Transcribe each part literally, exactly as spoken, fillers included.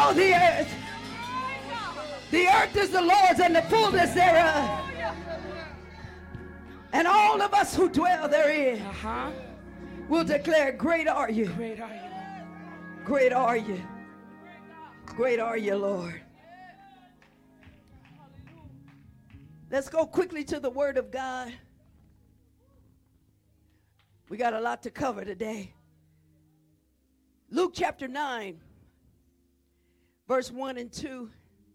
all the earth. The earth is the Lord's and the fullness thereof. And all of us who dwell therein uh-huh. will declare, great are you. Great are you. Great are you. Great are you, Lord. Let's go quickly to the Word of God. We got a lot to cover today. Luke chapter nine, verse one and two.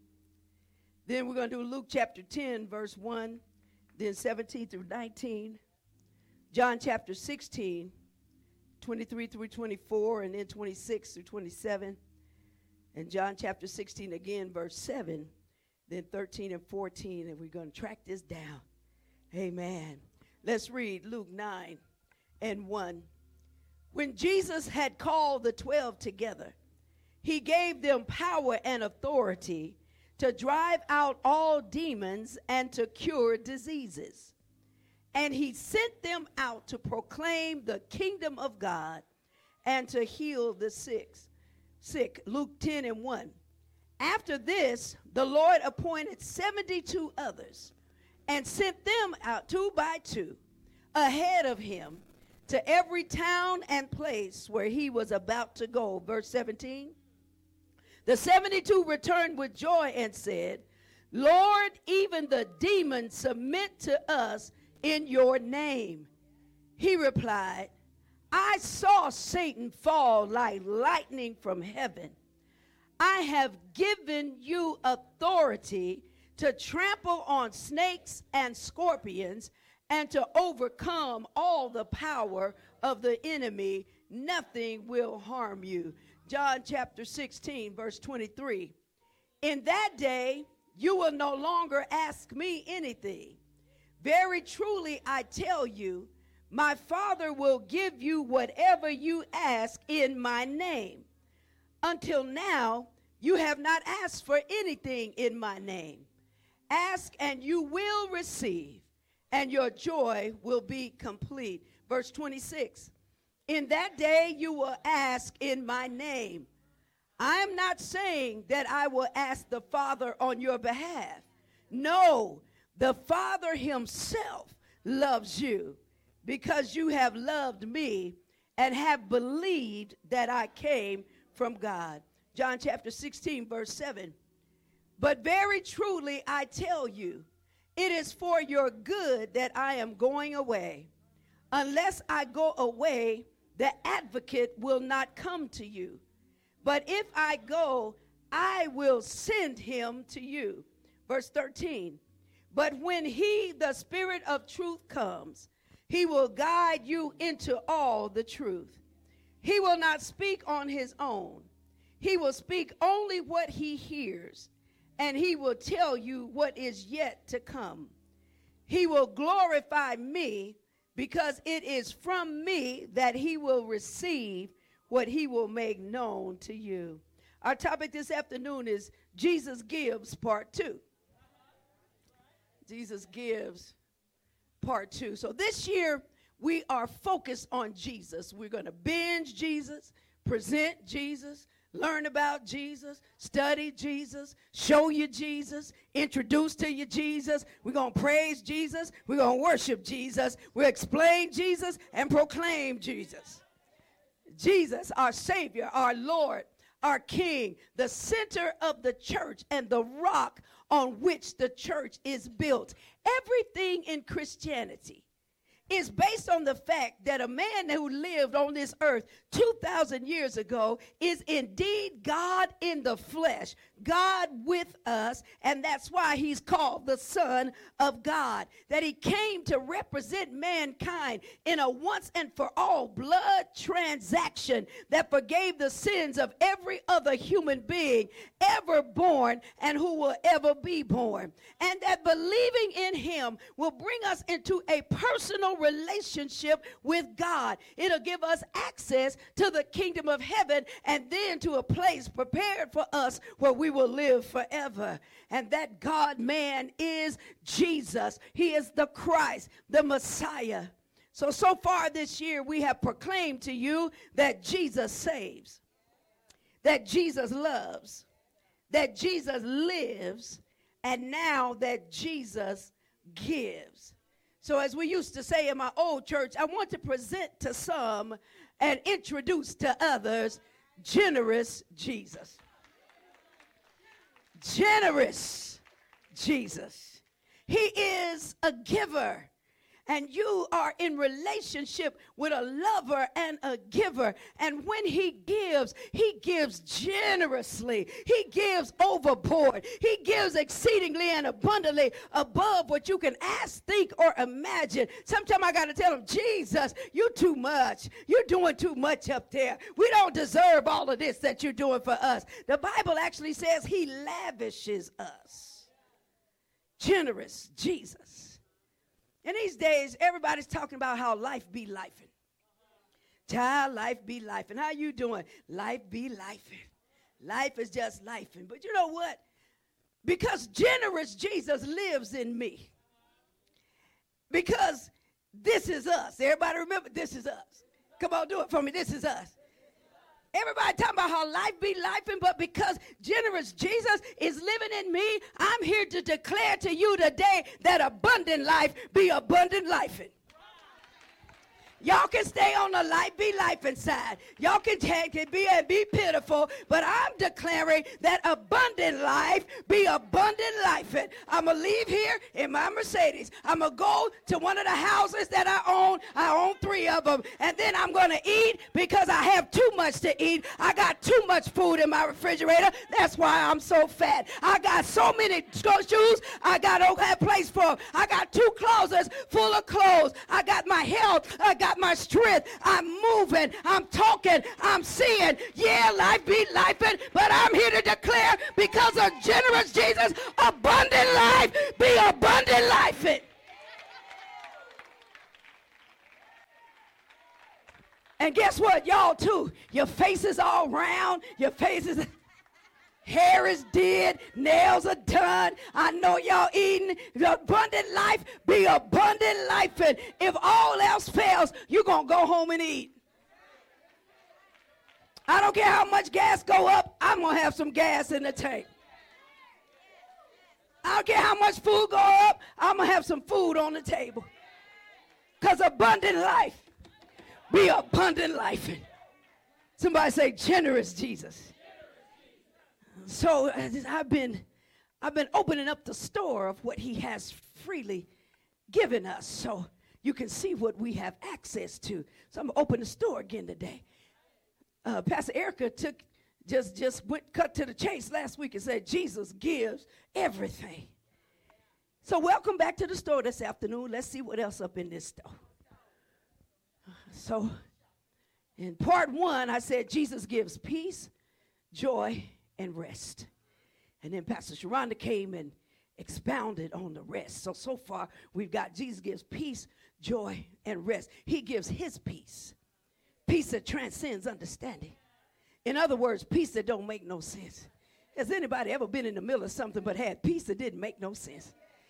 Then we're going to do Luke chapter ten, verse one, then seventeen through nineteen. John chapter sixteen, twenty-three through twenty-four, and then twenty-six through twenty-seven. And John chapter sixteen again, verse seven, then thirteen and fourteen, and we're going to track this down. Amen. Let's read Luke nine and one. When Jesus had called the twelve together, he gave them power and authority to drive out all demons and to cure diseases. And he sent them out to proclaim the kingdom of God and to heal the sick. Sick. Luke ten and one. After this, the Lord appointed seventy-two others and sent them out two by two ahead of him to every town and place where he was about to go. Verse seventeen. The seventy-two returned with joy and said, Lord, even the demons submit to us in your name. He replied, I saw Satan fall like lightning from heaven. I have given you authority to trample on snakes and scorpions and to overcome all the power of the enemy. Nothing will harm you. John chapter sixteen, verse twenty-three. In that day, you will no longer ask me anything. Very truly, I tell you, my Father will give you whatever you ask in my name. Until now, you have not asked for anything in my name. Ask and you will receive, and your joy will be complete. Verse twenty-six. In that day you will ask in my name. I am not saying that I will ask the Father on your behalf. No, the Father himself loves you because you have loved me and have believed that I came from God. John chapter sixteen, verse seven. But very truly I tell you, it is for your good that I am going away. Unless I go away, the advocate will not come to you. But if I go, I will send him to you. Verse thirteen. But when he, the Spirit of truth, comes, he will guide you into all the truth. He will not speak on his own. He will speak only what he hears, and he will tell you what is yet to come. He will glorify me, because it is from me that he will receive what he will make known to you. Our topic this afternoon is Jesus Gives Part Two. Jesus Gives Part Two. So this year, we are focused on Jesus. We're going to binge Jesus, present Jesus, learn about Jesus, study Jesus, show you Jesus, introduce to you Jesus. We're going to praise Jesus. We're going to worship Jesus. We'll explain Jesus and proclaim Jesus. Jesus, our Savior, our Lord, our King, the center of the church and the rock on which the church is built. Everything in Christianity is based on the fact that a man who lived on this earth two thousand years ago is indeed God in the flesh, God with us, and that's why he's called the Son of God, that he came to represent mankind in a once and for all blood transaction that forgave the sins of every other human being ever born and who will ever be born, and that believing in him will bring us into a personal relationship with God. It'll give us access to the kingdom of heaven and then to a place prepared for us where we will live forever. And that God man is Jesus. He is the Christ, the Messiah. So, so far this year we have proclaimed to you that Jesus saves, that Jesus loves, that Jesus lives and now that Jesus gives. So as we used to say in my old church, I want to present to some and introduce to others generous Jesus. Generous Jesus. He is a giver. And you are in relationship with a lover and a giver. And when he gives, he gives generously. He gives overboard. He gives exceedingly and abundantly above what you can ask, think, or imagine. Sometimes I got to tell him, Jesus, you too much. You're doing too much up there. We don't deserve all of this that you're doing for us. The Bible actually says he lavishes us. Generous Jesus. And these days, everybody's talking about how life be lifing. Child, life be lifing. How you doing? Life be lifing. Life is just lifing. But you know what? Because generous Jesus lives in me. Because this is us. Everybody remember, this is us. Come on, do it for me. This is us. Everybody talking about how life be lifing, but because generous Jesus is living in me, I'm here to declare to you today that abundant life be abundant lifing. Y'all can stay on the life be life inside. Y'all can take it, be and be pitiful, but I'm declaring that abundant life be abundant life. I'm going to leave here in my Mercedes. I'm going to go to one of the houses that I own. I own three of them. And then I'm going to eat because I have too much to eat. I got too much food in my refrigerator. That's why I'm so fat. I got so many shoes. I got no place for them. I got two closets full of clothes. I got my health. I got my strength. I'm moving. I'm talking. I'm seeing. Yeah, life be lifing, but I'm here to declare because of generous Jesus, abundant life be abundant life. And guess what, y'all too? Your face is all round. Your face is... Hair is dead, nails are done. I know y'all eating. The abundant life be abundant life. And if all else fails, you're going to go home and eat. I don't care how much gas go up, I'm going to have some gas in the tank. I don't care how much food go up, I'm going to have some food on the table. Because abundant life be abundant life. Somebody say generous Jesus. So I've been, I've been opening up the store of what he has freely given us so you can see what we have access to. So I'm going to open the store again today. Uh, Pastor Erica took, just, just went cut to the chase last week and said, Jesus gives everything. So welcome back to the store this afternoon. Let's see what else up in this store. So in part one, I said Jesus gives peace, joy, and rest. And then Pastor Sharonda came and expounded on the rest. So, so far, we've got Jesus gives peace, joy, and rest. He gives his peace. Peace that transcends understanding. In other words, peace that don't make no sense. Has anybody ever been in the middle of something but had peace that didn't make no sense?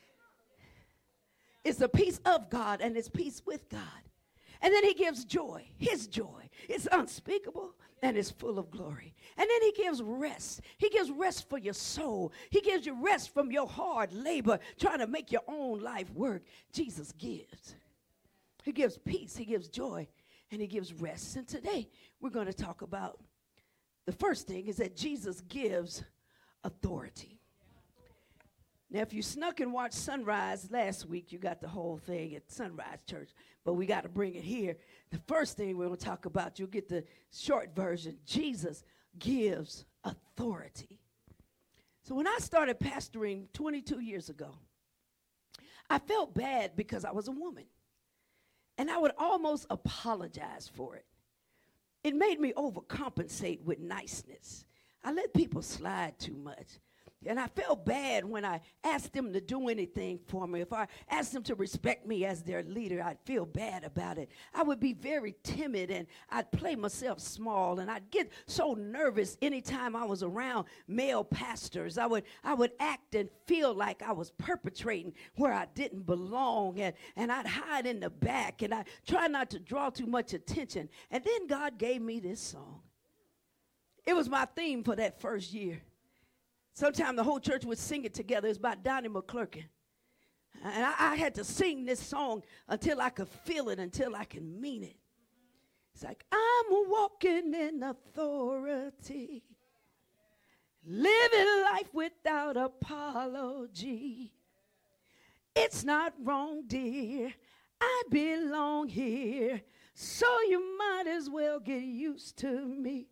It's the peace of God and it's peace with God. And then he gives joy, his joy. It's unspeakable and it's full of glory. And then he gives rest. He gives rest for your soul. He gives you rest from your hard labor trying to make your own life work. Jesus gives. He gives peace, he gives joy, and he gives rest. And today we're going to talk about the first thing is that Jesus gives authority. Now, if you snuck and watched Sunrise last week, you got the whole thing at Sunrise Church, but we got to bring it here. The first thing we're going to talk about, you'll get the short version. Jesus gives authority. So when I started pastoring twenty-two years ago, I felt bad because I was a woman, and I would almost apologize for it. It made me overcompensate with niceness. I let people slide too much. And I felt bad when I asked them to do anything for me. If I asked them to respect me as their leader, I'd feel bad about it. I would be very timid and I'd play myself small, and I'd get so nervous anytime I was around male pastors. I would I would act and feel like I was perpetrating where I didn't belong, and, and I'd hide in the back, and I try not to draw too much attention. And then God gave me this song. It was my theme for that first year. Sometimes the whole church would sing it together. It's by Donnie McClurkin. And I, I had to sing this song until I could feel it, until I can mean it. It's like, I'm walking in authority, living life without apology. It's not wrong, dear. I belong here, so you might as well get used to me.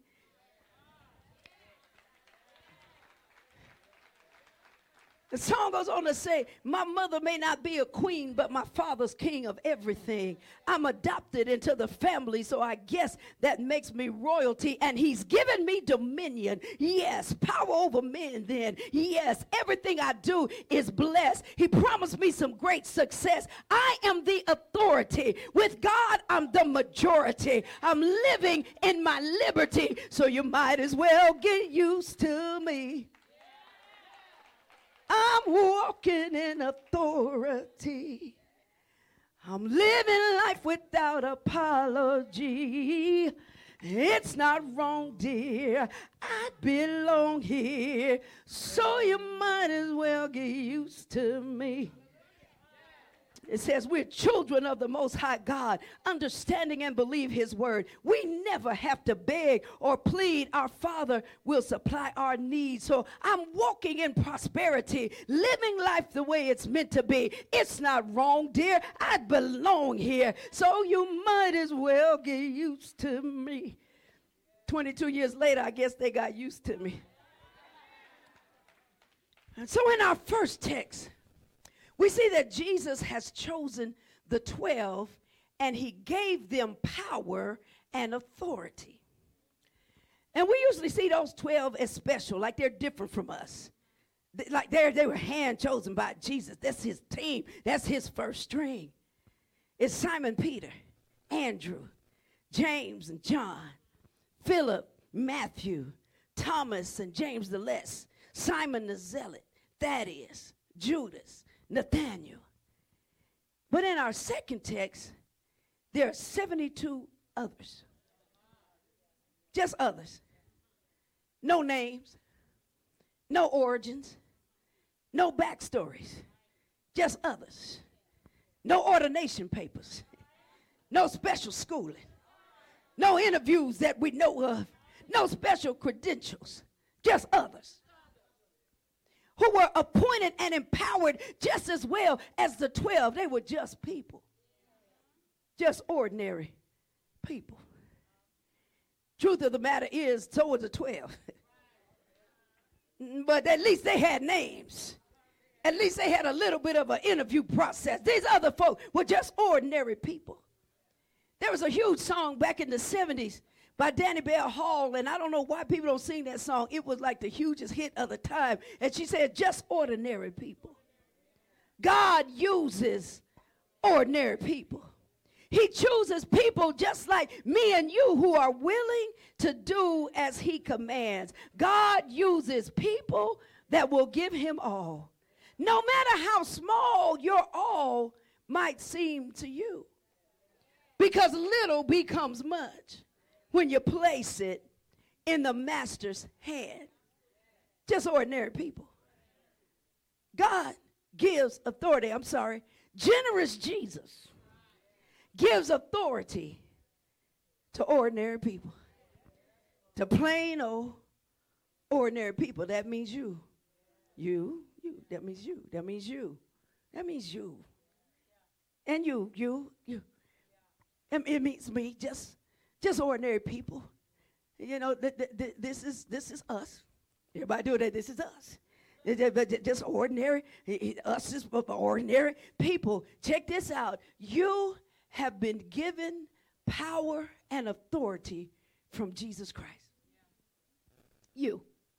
The song goes on to say, my mother may not be a queen, but my father's king of everything. I'm adopted into the family, so I guess that makes me royalty. And he's given me dominion. Yes, power over men then. Yes, everything I do is blessed. He promised me some great success. I am the authority. With God, I'm the majority. I'm living in my liberty, so you might as well get used to me. I'm walking in authority. I'm living life without apology. It's not wrong, dear. I belong here, so you might as well get used to me. It says we're children of the Most High God, understanding and believe his word. We never have to beg or plead. Our Father will supply our needs. So I'm walking in prosperity, living life the way it's meant to be. It's not wrong, dear. I belong here. So you might as well get used to me. twenty-two years later, I guess they got used to me. And so in our first text, we see that Jesus has chosen the twelve and he gave them power and authority. And we usually see those twelve as special, like they're different from us. They, like they're, they were hand chosen by Jesus. That's his team. That's his first string. It's Simon Peter, Andrew, James and John, Philip, Matthew, Thomas and James the Less, Simon the Zealot, Thaddeus, Judas, Nathaniel. But in our second text, there are seventy-two others. Just others. No names, no origins, no backstories. Just others. No ordination papers, no special schooling, no interviews that we know of, no special credentials. Just others who were appointed and empowered just as well as the twelve. They were just people. Just ordinary people. Truth of the matter is, so were the twelve. But at least they had names. At least they had a little bit of an interview process. These other folks were just ordinary people. There was a huge song back in the seventies by Danny Bell Hall, and I don't know why people don't sing that song. It was like the hugest hit of the time. And she said, just ordinary people. God uses ordinary people. He chooses people just like me and you who are willing to do as he commands. God uses people that will give him all. No matter how small your all might seem to you. Because little becomes much when you place it in the master's hand. Just ordinary people. God gives authority. I'm sorry. Generous Jesus gives authority to ordinary people. To plain old ordinary people. That means you. You. You. That means you. That means you. That means you. And you. You. You. And it means me. Just Just ordinary people. You know, th- th- th- this is this is us. Everybody do that. This is us. Just ordinary. Us is ordinary people. Check this out. You have been given power and authority from Jesus Christ. You.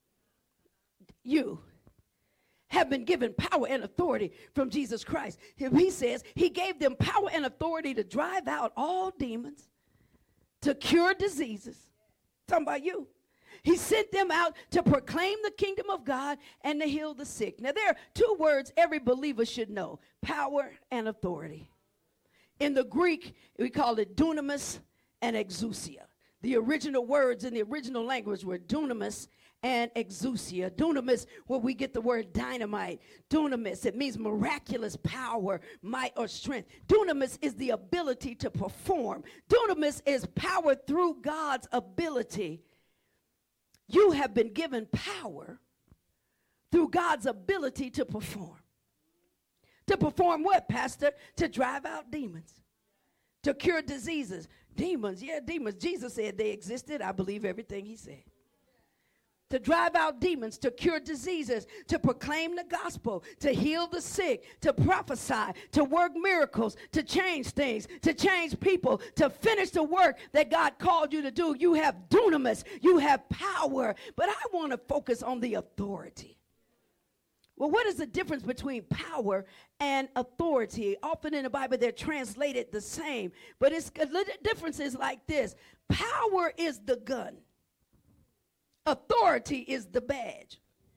You have been given power and authority from Jesus Christ. He says he gave them power and authority to drive out all demons, to cure diseases. Talking about you. He sent them out to proclaim the kingdom of God and to heal the sick. Now, there are two words every believer should know: power and authority. In the Greek, we call it dunamis and exousia. The original words in the original language were dunamis and exousia. Dunamis, where we get the word dynamite. Dunamis, it means miraculous power, might, or strength. Dunamis is the ability to perform. Dunamis is power through God's ability. You have been given power through God's ability to perform. To perform what, Pastor? To drive out demons. To cure diseases. Demons, yeah, demons. Jesus said they existed. I believe everything he said. To drive out demons, to cure diseases, to proclaim the gospel, to heal the sick, to prophesy, to work miracles, to change things, to change people, to finish the work that God called you to do. You have dunamis, you have power, but I want to focus on the authority. Well, what is the difference between power and authority? Often in the Bible, they're translated the same, but it's the difference is like this. Power is the gun. Authority is the badge.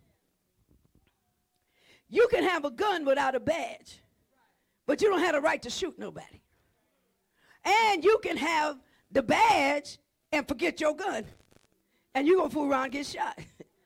You can have a gun without a badge, but you don't have the right to shoot nobody. And you can have the badge and forget your gun, and you're going to fool around and get shot.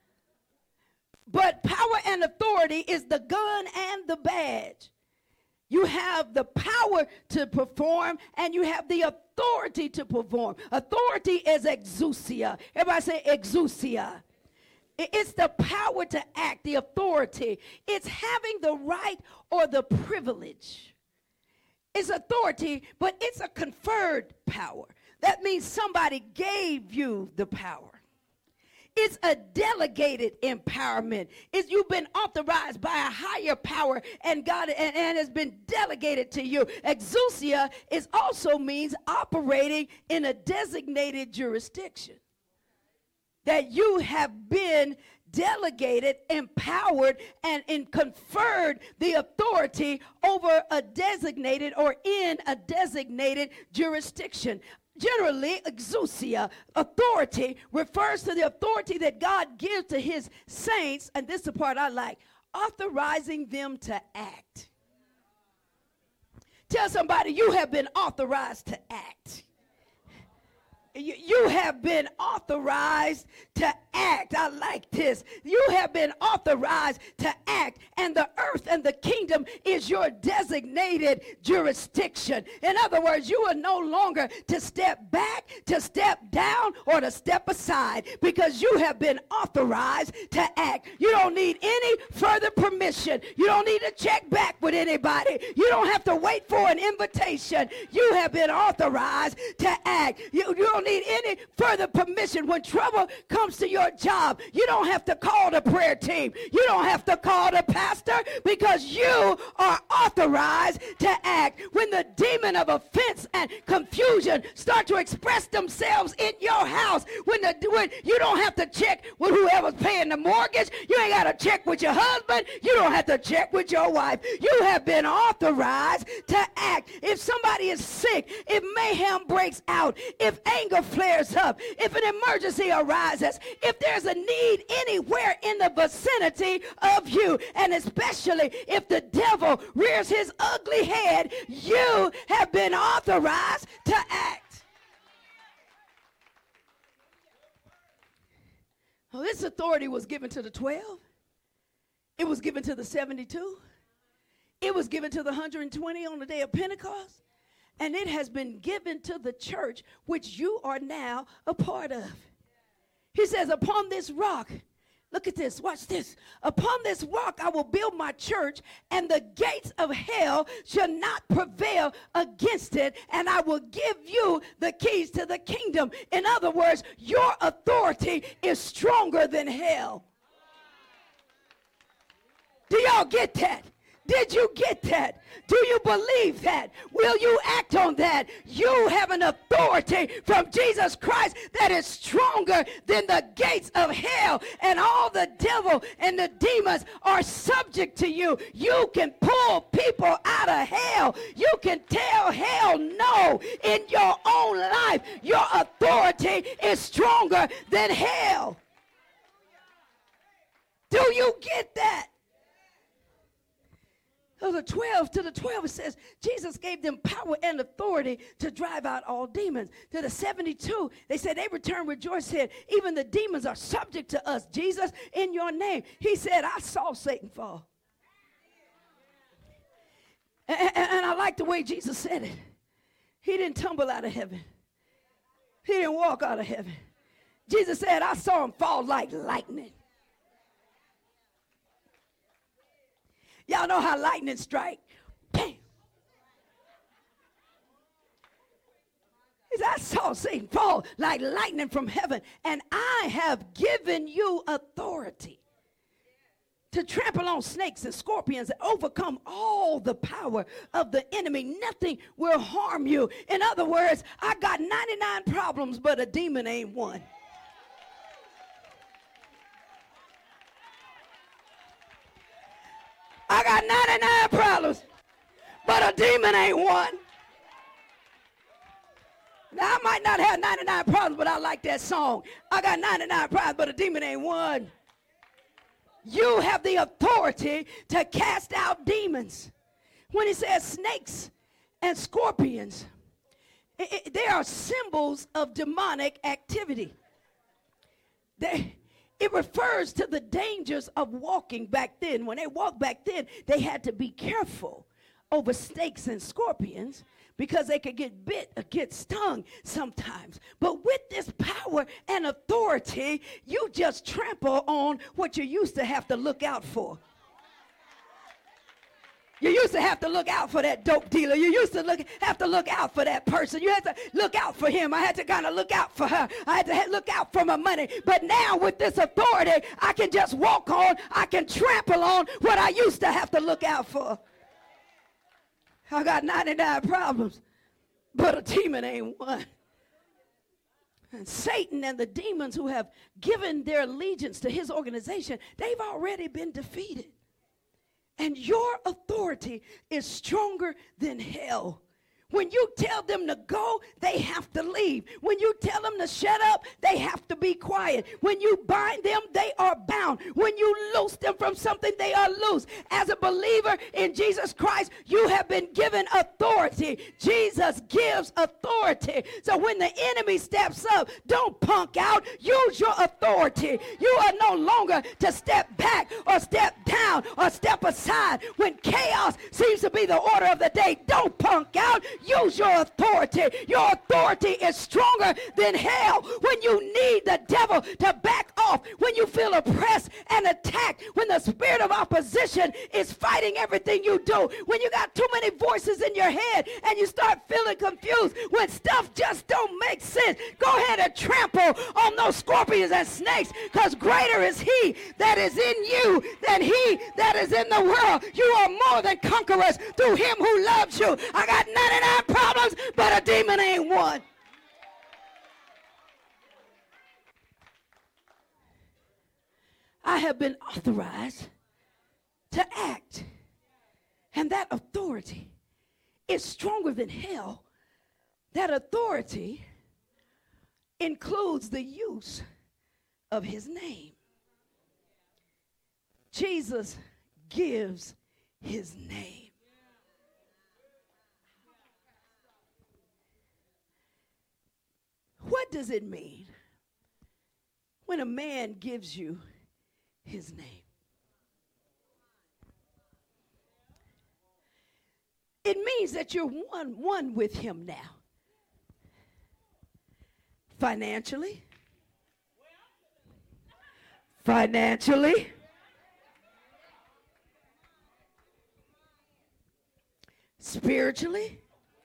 But power and authority is the gun and the badge. You have the power to perform, and you have the authority to perform. Authority is exousia. Everybody say exousia. It's the power to act, the authority. It's having the right or the privilege. It's authority, but it's a conferred power. That means somebody gave you the power. It's a delegated empowerment. It's you've been authorized by a higher power, and God and, and has been delegated to you. Exousia is also means operating in a designated jurisdiction. That you have been delegated, empowered, and in conferred the authority over a designated or in a designated jurisdiction. Generally, exousia, authority, refers to the authority that God gives to his saints, and this is the part I like, authorizing them to act. Tell somebody you have been authorized to act. You, you have been authorized to act. I like this. You have been authorized to act, and the earth and the kingdom is your designated jurisdiction. In other words, you are no longer to step back, to step down, or to step aside, because you have been authorized to act. You don't need any further permission. You don't need to check back with anybody. You don't have to wait for an invitation. You have been authorized to act. You, you don't need any further permission. When trouble comes to your job, you don't have to call the prayer team. You don't have to call the pastor, because you are authorized to act. When the demon of offense and confusion start to express themselves in your house, when the when you don't have to check with whoever's paying the mortgage, you ain't got to check with your husband, you don't have to check with your wife. You have been authorized to act. If somebody is sick, if mayhem breaks out, if anger flares up, if an emergency arises, if there's a need anywhere in the vicinity of you, and especially if the devil rears his ugly head, you have been authorized to act. Well, this authority was given to the twelve. It was given to the seventy-two. It was given to the one hundred twenty on the day of Pentecost. And it has been given to the church, which you are now a part of. He says, upon this rock, look at this, watch this. Upon this rock I will build my church, and the gates of hell shall not prevail against it, and I will give you the keys to the kingdom. In other words, your authority is stronger than hell. Do y'all get that? Did you get that? Do you believe that? Will you act on that? You have an authority from Jesus Christ that is stronger than the gates of hell, and all the devil and the demons are subject to you. You can pull people out of hell. You can tell hell no in your own life. Your authority is stronger than hell. Do you get that? So the twelve, to the twelve, it says, Jesus gave them power and authority to drive out all demons. To the seventy-two, they said, they returned rejoicing, said, even the demons are subject to us, Jesus, in your name. He said, I saw Satan fall. And, and, and I like the way Jesus said it. He didn't tumble out of heaven. He didn't walk out of heaven. Jesus said, I saw him fall like lightning. Y'all know how lightning strike. Bam. He said, I saw Satan fall like lightning from heaven, and I have given you authority to trample on snakes and scorpions and overcome all the power of the enemy. Nothing will harm you. In other words, I got ninety-nine problems, but a demon ain't one. I got ninety-nine problems, but a demon ain't one. Now, I might not have ninety-nine problems, but I like that song. I got ninety-nine problems, but a demon ain't one. You have the authority to cast out demons. When he says snakes and scorpions, it, it, they are symbols of demonic activity. They, it refers to the dangers of walking back then. When they walked back then, they had to be careful over snakes and scorpions because they could get bit or get stung sometimes. But with this power and authority, you just trample on what you used to have to look out for. You used to have to look out for that dope dealer. You used to look, have to look out for that person. You had to look out for him. I had to kind of look out for her. I had to ha- look out for my money. But now with this authority, I can just walk on. I can trample on what I used to have to look out for. I got ninety-nine problems, but a demon ain't one. And Satan and the demons who have given their allegiance to his organization, they've already been defeated. And your authority is stronger than hell. When you tell them to go, they have to leave. When you tell them to shut up, they have to be quiet. When you bind them, they are bound. When you loose them from something, they are loose. As a believer in Jesus Christ, you have been given authority. Jesus gives authority. So when the enemy steps up, don't punk out. Use your authority. You are no longer to step back or step down or step aside. When chaos seems to be the order of the day, don't punk out. Use your authority. Your authority is stronger than hell. When you need the devil to back off, when you feel oppressed and attacked, when the spirit of opposition is fighting everything you do, when you got too many voices in your head and you start feeling confused, when stuff just don't make sense, go ahead and trample on those scorpions and snakes, because greater is he that is in you than he that is in the world. You are more than conquerors through him who loves you. I got ninety-nine problems, but a demon ain't one. I have been authorized to act, and that authority is stronger than hell. That authority includes the use of his name. Jesus gives his name. What does it mean when a man gives you his name? It means that you're one, one with him now. Financially. Financially. Spiritually.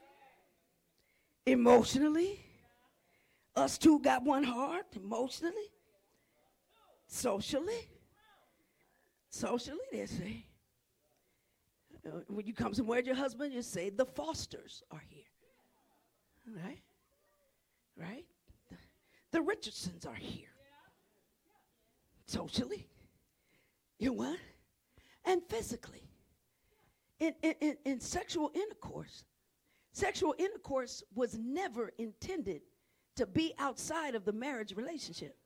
Emotionally. Us two got one heart, emotionally, socially. Socially, they say. Uh, when you come somewhere with your husband, you say, the Fosters are here. Right? Right? The, the Richardsons are here. Socially. You what? And physically. In, in, in, in sexual intercourse, sexual intercourse was never intended to be outside of the marriage relationship.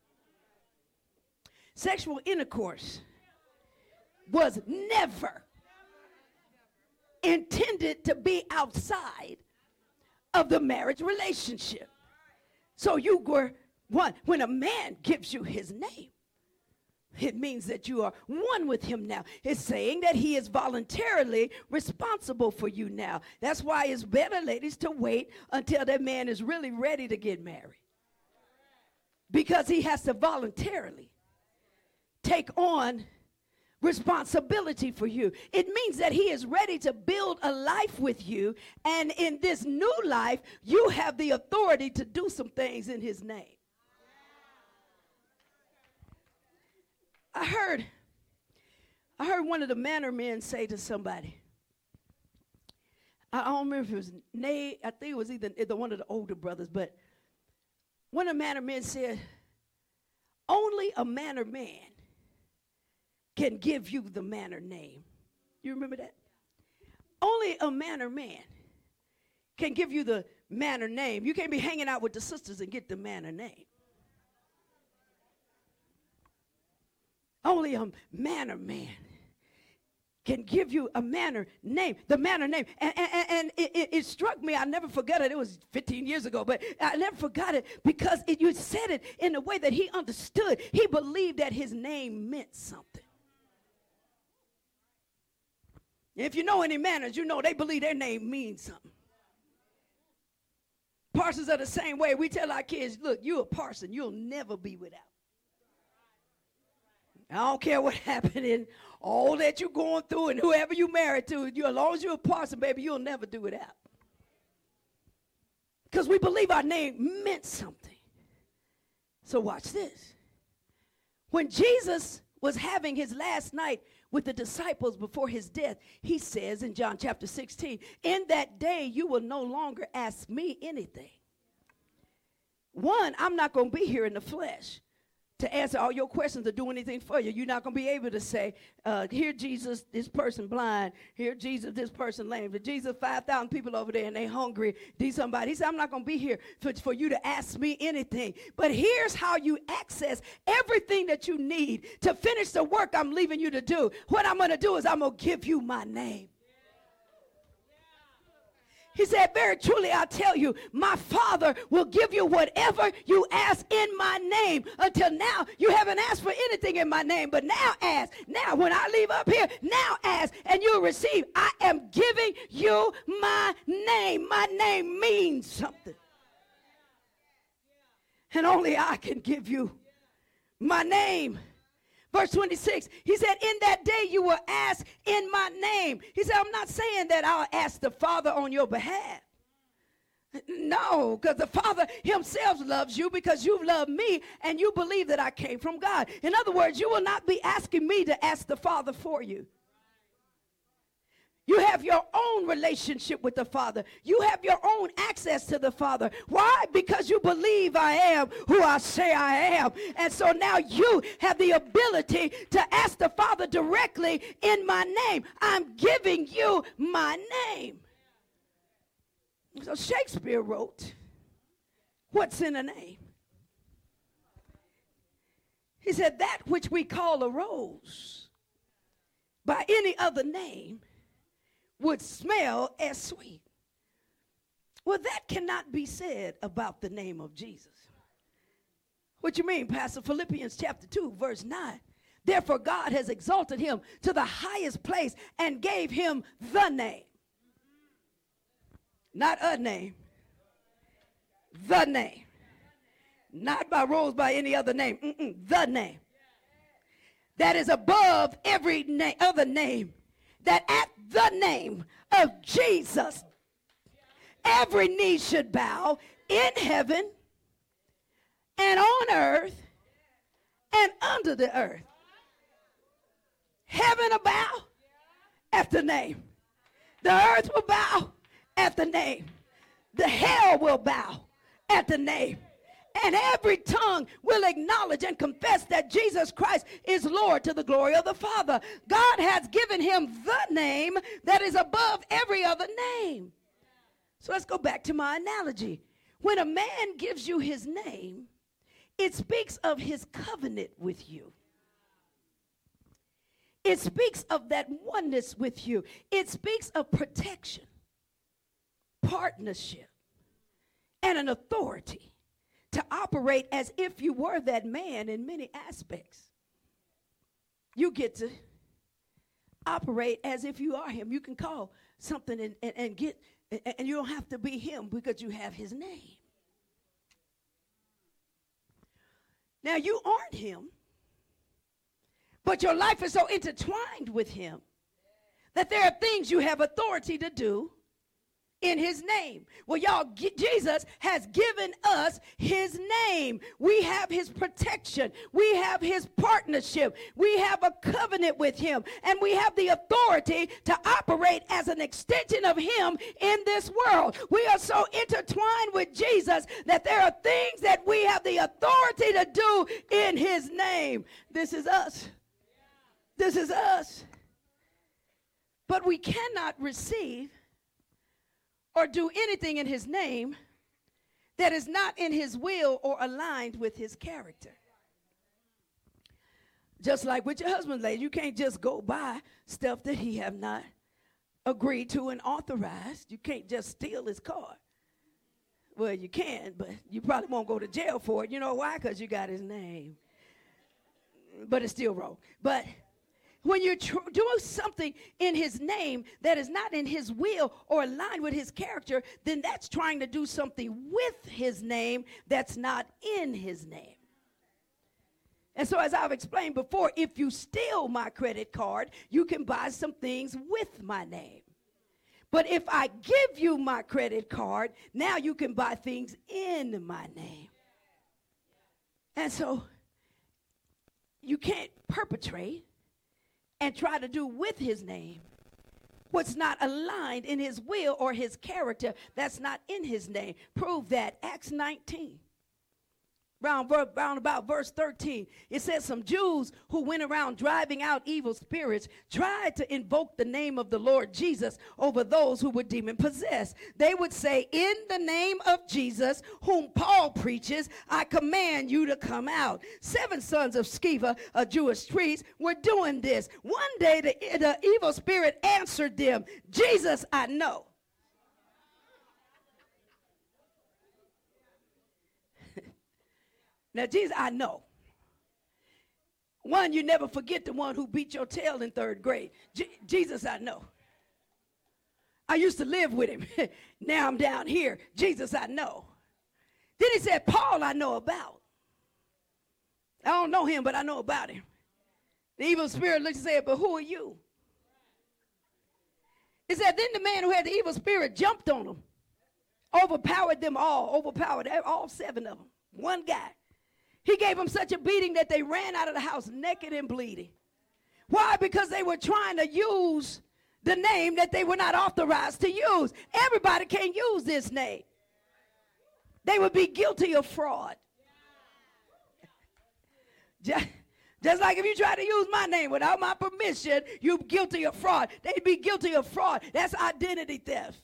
Sexual intercourse was never intended to be outside of the marriage relationship. So you were one. When a man gives you his name, it means that you are one with him now. It's saying that he is voluntarily responsible for you now. That's why it's better, ladies, to wait until that man is really ready to get married. Because he has to voluntarily take on responsibility for you. It means that he is ready to build a life with you. And in this new life, you have the authority to do some things in his name. I heard, I heard one of the manor men say to somebody, I don't remember if it was Nate, I think it was either, either one of the older brothers, but one of the manor men said, only a manor man can give you the manor name. You remember that? Only a manor man can give you the manor name. You can't be hanging out with the sisters and get the manor name. Only a manor man can give you a manor name, the manor name. And, and, and it, it, it struck me, I never forgot it. It was fifteen years ago, but I never forgot it because it, you said it in a way that he understood. He believed that his name meant something. If you know any manners, you know they believe their name means something. Parsons are the same way. We tell our kids, look, you're a parson. You'll never be without. I don't care what happened in all that you're going through and whoever you married to. You, as long as you're a parson, baby, you'll never do without. Because we believe our name meant something. So watch this. When Jesus was having his last night with the disciples before his death, he says in John chapter sixteen, in that day you will no longer ask me anything. One, I'm not going to be here in the flesh to answer all your questions or do anything for you. You're not going to be able to say, uh, here Jesus, this person blind. Here Jesus, this person lame. But Jesus, five thousand people over there and they hungry. These somebody. He said, I'm not going to be here for, for you to ask me anything. But here's how you access everything that you need to finish the work I'm leaving you to do. What I'm going to do is I'm going to give you my name. He said, very truly, I tell you, my Father will give you whatever you ask in my name. Until now, you haven't asked for anything in my name, but now ask. Now, when I leave up here, now ask, and you'll receive. I am giving you my name. My name means something. And only I can give you my name. Verse twenty-six, he said, in that day you will ask in my name. He said, I'm not saying that I'll ask the Father on your behalf. No, because the Father himself loves you because you love me and you believe that I came from God. In other words, you will not be asking me to ask the Father for you. You have your own relationship with the Father. You have your own access to the Father. Why? Because you believe I am who I say I am. And so now you have the ability to ask the Father directly in my name. I'm giving you my name. So Shakespeare wrote, what's in a name? He said, that which we call a rose by any other name would smell as sweet. Well, that cannot be said about the name of Jesus. What you mean, Pastor? Philippians chapter two, verse nine. Therefore, God has exalted him to the highest place and gave him the name. Not a name. The name. Not by rose by any other name. Mm-mm, the name. That is above every na- other name. That at the name of Jesus, every knee should bow in heaven and on earth and under the earth. Heaven will bow at the name. The earth will bow at the name. The hell will bow at the name. And every tongue will acknowledge and confess that Jesus Christ is Lord to the glory of the Father. God has given him the name that is above every other name. So let's go back to my analogy. When a man gives you his name, it speaks of his covenant with you. It speaks of that oneness with you. It speaks of protection, partnership, and an authority to operate as if you were that man in many aspects. You get to operate as if you are him. You can call something and, and, and get, and, and you don't have to be him because you have his name. Now, you aren't him, but your life is so intertwined with him that there are things you have authority to do in his name. Well, y'all, G- Jesus has given us his name. We have his protection. We have his partnership. We have a covenant with him. And we have the authority to operate as an extension of him in this world. We are so intertwined with Jesus that there are things that we have the authority to do in his name. This is us. This is us. But we cannot receive or do anything in his name that is not in his will or aligned with his character. Just like with your husband, lady, you can't just go buy stuff that he have not agreed to and authorized. You can't just steal his car. Well, you can, but you probably won't go to jail for it. You know why? Because you got his name. But it's still wrong. But when you're tr- doing something in his name that is not in his will or aligned with his character, then that's trying to do something with his name that's not in his name. And so, as I've explained before, if you steal my credit card, you can buy some things with my name. But if I give you my credit card, now you can buy things in my name. And so, you can't perpetrate and try to do with his name what's not aligned in his will or his character that's not in his name. Prove that. Acts nineteen. Round, round about verse thirteen, it says some Jews who went around driving out evil spirits tried to invoke the name of the Lord Jesus over those who were demon possessed. They would say, in the name of Jesus, whom Paul preaches, I command you to come out. Seven sons of Sceva, a Jewish priest, were doing this. One day the, the evil spirit answered them, Jesus I know. Now, Jesus, I know. One, you never forget the one who beat your tail in third grade. J- Jesus, I know. I used to live with him. Now I'm down here. Jesus, I know. Then he said, Paul, I know about. I don't know him, but I know about him. The evil spirit looked and said, but who are you? He said, then the man who had the evil spirit jumped on them, overpowered them all, overpowered all seven of them. One guy. He gave them such a beating that they ran out of the house naked and bleeding. Why? Because they were trying to use the name that they were not authorized to use. Everybody can't use this name. They would be guilty of fraud. Just, just like if you try to use my name without my permission, you're guilty of fraud. They'd be guilty of fraud. That's identity theft.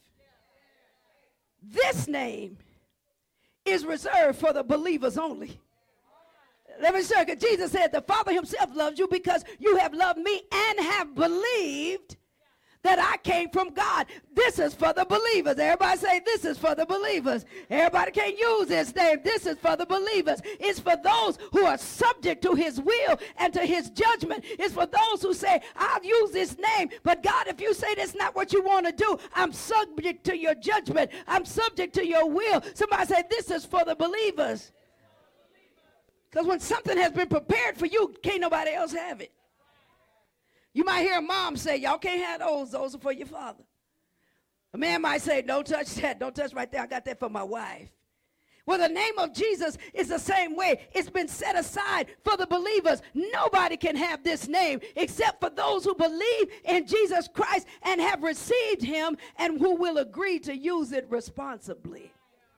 This name is reserved for the believers only. Let me show you, because Jesus said the Father himself loves you because you have loved me and have believed that I came from God. This is for the believers. Everybody say, this is for the believers. Everybody can't use this name. This is for the believers. It's for those who are subject to his will and to his judgment. It's for those who say, I'll use this name, but God, if you say that's not what you want to do, I'm subject to your judgment. I'm subject to your will. Somebody say, this is for the believers. Because when something has been prepared for you, can't nobody else have it. You might hear a mom say, y'all can't have those. Those are for your father. A man might say, don't touch that. Don't touch right there. I got that for my wife. Well, the name of Jesus is the same way. It's been set aside for the believers. Nobody can have this name except for those who believe in Jesus Christ and have received him and who will agree to use it responsibly.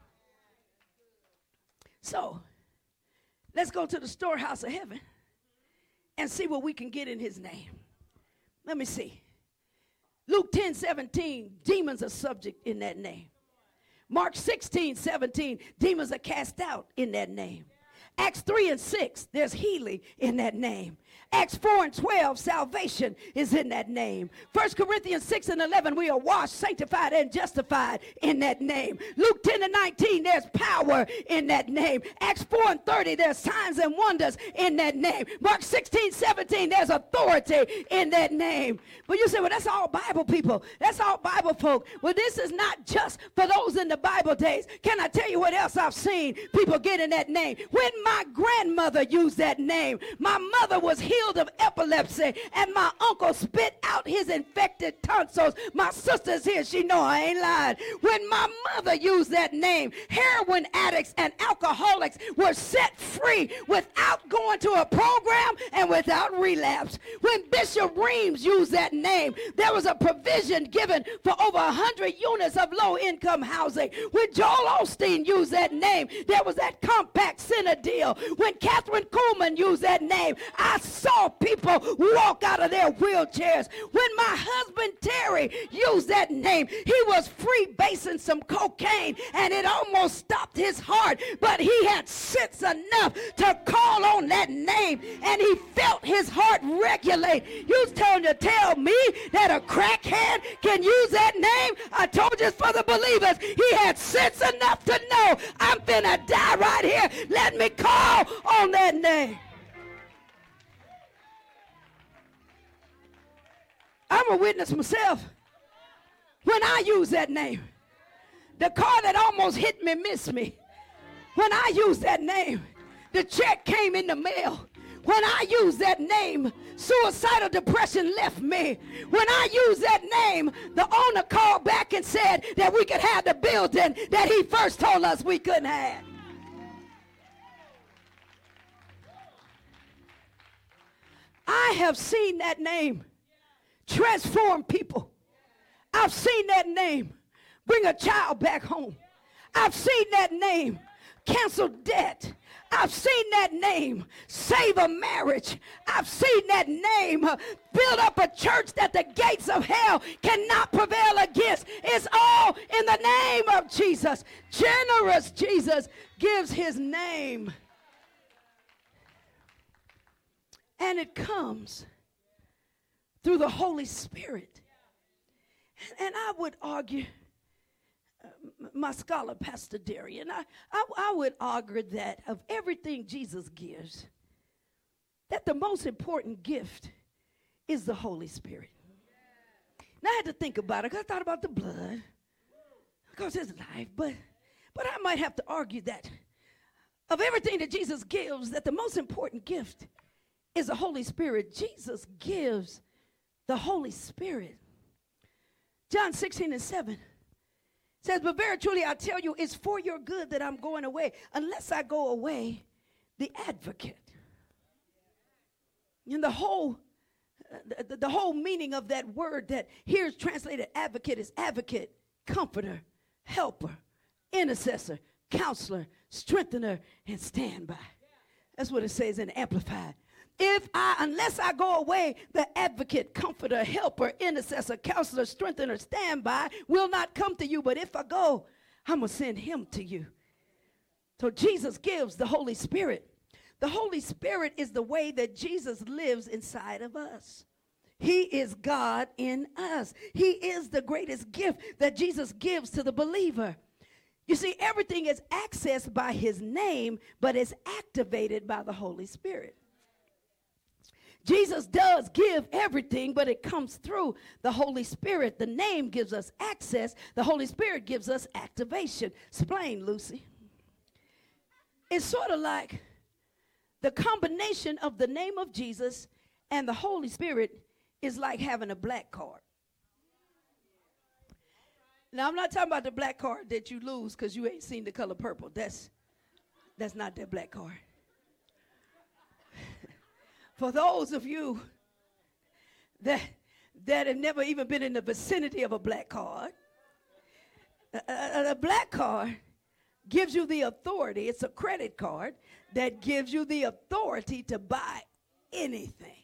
So, let's go to the storehouse of heaven and see what we can get in his name. Let me see. Luke ten seventeen, demons are subject in that name. Mark sixteen seventeen, demons are cast out in that name. Acts three and six, there's healing in that name. Acts four and twelve, salvation is in that name. First Corinthians six and eleven, we are washed, sanctified, and justified in that name. Luke ten and nineteen, there's power in that name. Acts four and thirty, there's signs and wonders in that name. Mark sixteen, seventeen, there's authority in that name. But you say, well, that's all Bible people. That's all Bible folk. Well, this is not just for those in the Bible days. Can I tell you what else I've seen people get in that name? When my grandmother used that name, my mother was healed of epilepsy, and my uncle spit out his infected tonsils. My sister's here. She know I ain't lying. When my mother used that name, heroin addicts and alcoholics were set free without going to a program and without relapse. When Bishop Reams used that name, there was a provision given for over one hundred units of low-income housing. When Joel Osteen used that name, there was that compact center deal. When Catherine Kuhlman used that name, I saw people walk out of their wheelchairs. When my husband Terry used that name, he was freebasing some cocaine and it almost stopped his heart, but he had sense enough to call on that name and he felt his heart regulate. You telling to tell me that a crackhead can use that name? I told you it's for the believers. He had sense enough to know I'm finna die right here. Let me call on that name. I'm a witness myself. When I use that name, the car that almost hit me missed me. When I used that name, the check came in the mail. When I used that name, suicidal depression left me. When I used that name, the owner called back and said that we could have the building that he first told us we couldn't have. I have seen that name transform people. I've seen that name bring a child back home. I've seen that name cancel debt. I've seen that name save a marriage. I've seen that name uh, build up a church that the gates of hell cannot prevail against. It's all in the name of Jesus. Generous Jesus gives his name. And it comes through the Holy Spirit. And I would argue, uh, my scholar, Pastor Darian, I, I, I would argue that of everything Jesus gives, that the most important gift is the Holy Spirit. Now I had to think about it, because I thought about the blood, because it's life, but, but I might have to argue that of everything that Jesus gives, that the most important gift is the Holy Spirit. Jesus gives the Holy Spirit. John sixteen and seven says, but very truly I tell you, it's for your good that I'm going away. Unless I go away, the advocate. And the whole, uh, the, the whole meaning of that word that here is translated advocate is advocate, comforter, helper, intercessor, counselor, strengthener, and standby. That's what it says in Amplified. If I, unless I go away, the advocate, comforter, helper, intercessor, counselor, strengthener, standby will not come to you. But if I go, I'm going to send him to you. So Jesus gives the Holy Spirit. The Holy Spirit is the way that Jesus lives inside of us. He is God in us. He is the greatest gift that Jesus gives to the believer. You see, everything is accessed by his name, but it's activated by the Holy Spirit. Jesus does give everything, but it comes through the Holy Spirit. The name gives us access. The Holy Spirit gives us activation. Explain, Lucy. It's sort of like the combination of the name of Jesus and the Holy Spirit is like having a black card. Now, I'm not talking about the black card that you lose because you ain't seen the color purple. That's, that's not that black card. For those of you that, that have never even been in the vicinity of a black card, a, a, a black card gives you the authority. It's a credit card that gives you the authority to buy anything.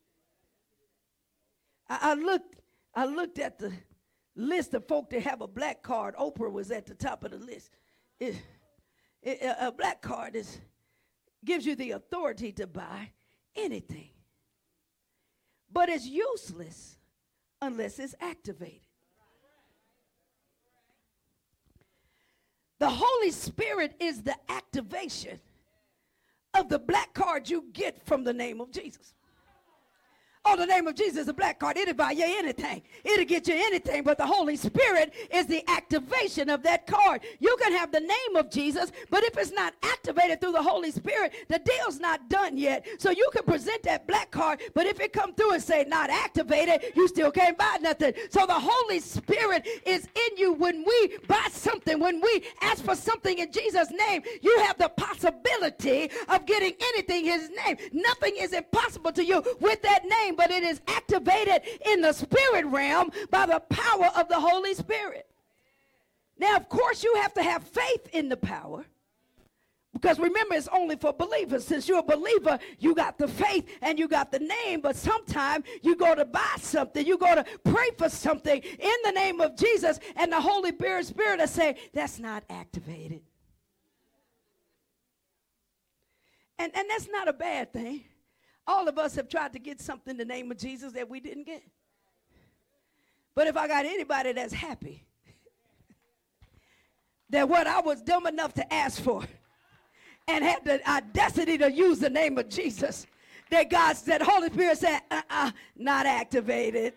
I, I looked, I looked at the list of folk that have a black card. Oprah was at the top of the list. It, it, a black card is gives you the authority to buy anything. but it's useless unless it's activated. The Holy Spirit is the activation of the black card you get from the name of Jesus. Oh, the name of Jesus is a black card. It'll buy you anything. It'll get you anything. But the Holy Spirit is the activation of that card. You can have the name of Jesus, but if it's not activated through the Holy Spirit, the deal's not done yet. So you can present that black card, but if it come through and say not activated, you still can't buy nothing. So the Holy Spirit is in you. When we buy something, when we ask for something in Jesus' name, you have the possibility of getting anything in his name. Nothing is impossible to you with that name, but it is activated in the spirit realm by the power of the Holy Spirit. Now, of course, you have to have faith in the power, because remember, it's only for believers. Since you're a believer, you got the faith and you got the name, but sometimes you go to buy something, you go to pray for something in the name of Jesus, and the Holy Spirit will say, that's not activated. And, and that's not a bad thing. All of us have tried to get something in the name of Jesus that we didn't get. But if I got anybody that's happy that what I was dumb enough to ask for and had the audacity to use the name of Jesus, that God said, Holy Spirit said, uh-uh, not activated.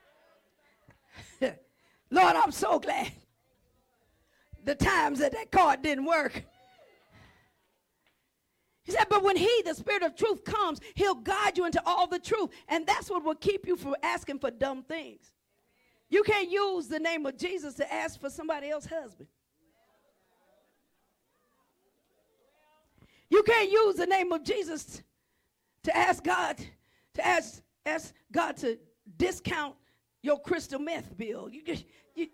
Lord, I'm so glad the times that that card didn't work. He said, but when he, the Spirit of truth, comes, he'll guide you into all the truth. And that's what will keep you from asking for dumb things. You can't use the name of Jesus to ask for somebody else's husband. You can't use the name of Jesus to ask God, to ask, ask God to discount your crystal meth bill. You, you,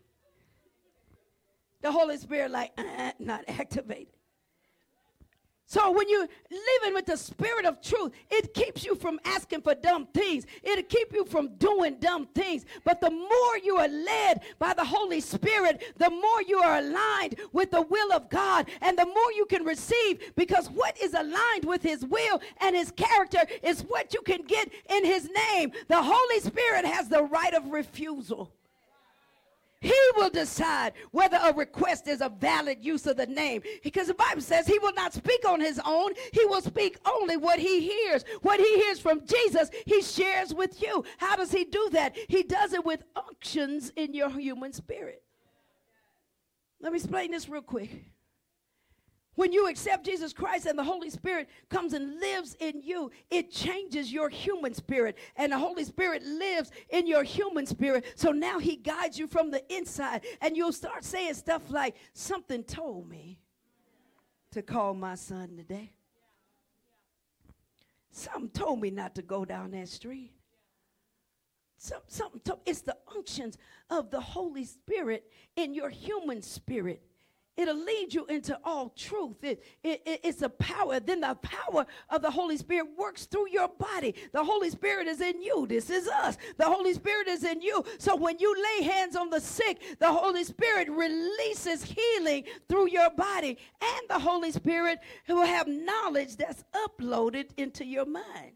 the Holy Spirit like, uh, not activated. So when you're living with the Spirit of truth, it keeps you from asking for dumb things. It'll keep you from doing dumb things. But the more you are led by the Holy Spirit, the more you are aligned with the will of God, and the more you can receive, because what is aligned with his will and his character is what you can get in his name. The Holy Spirit has the right of refusal. He will decide whether a request is a valid use of the name. Because the Bible says he will not speak on his own. He will speak only what he hears. What he hears from Jesus, he shares with you. How does he do that? He does it with unctions in your human spirit. Let me explain this real quick. When you accept Jesus Christ and the Holy Spirit comes and lives in you, it changes your human spirit. And the Holy Spirit lives in your human spirit. So now he guides you from the inside. And you'll start saying stuff like, something told me to call my son today. Something told me not to go down that street. Some, something told, it's the unctions of the Holy Spirit in your human spirit. It'll lead you into all truth. It, it, it, it's a power. Then the power of the Holy Spirit works through your body. The Holy Spirit is in you. This is us. The Holy Spirit is in you. So when you lay hands on the sick, the Holy Spirit releases healing through your body. And the Holy Spirit will have knowledge that's uploaded into your mind.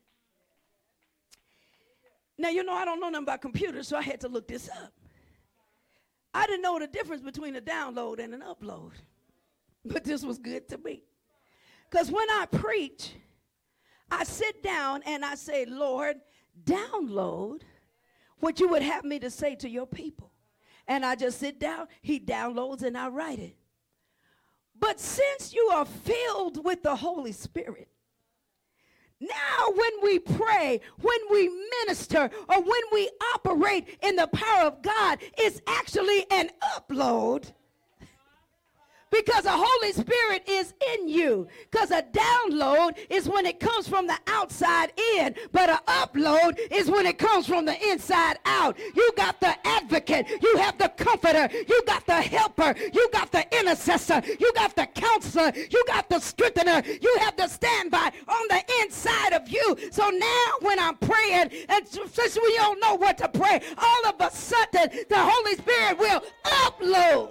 Now, you know, I don't know nothing about computers, so I had to look this up. I didn't know the difference between a download and an upload. But this was good to me. Because when I preach, I sit down and I say, Lord, download what you would have me to say to your people. And I just sit down, he downloads, and I write it. But since you are filled with the Holy Spirit, now when we pray, when we minister, or when we operate in the power of God, it's actually an upload. Because the Holy Spirit is in you. Because a download is when it comes from the outside in. But an upload is when it comes from the inside out. You got the advocate. You have the comforter. You got the helper. You got the intercessor. You got the counselor. You got the strengthener. You have the standby on the inside of you. So now when I'm praying, and since we don't know what to pray, all of a sudden the Holy Spirit will upload.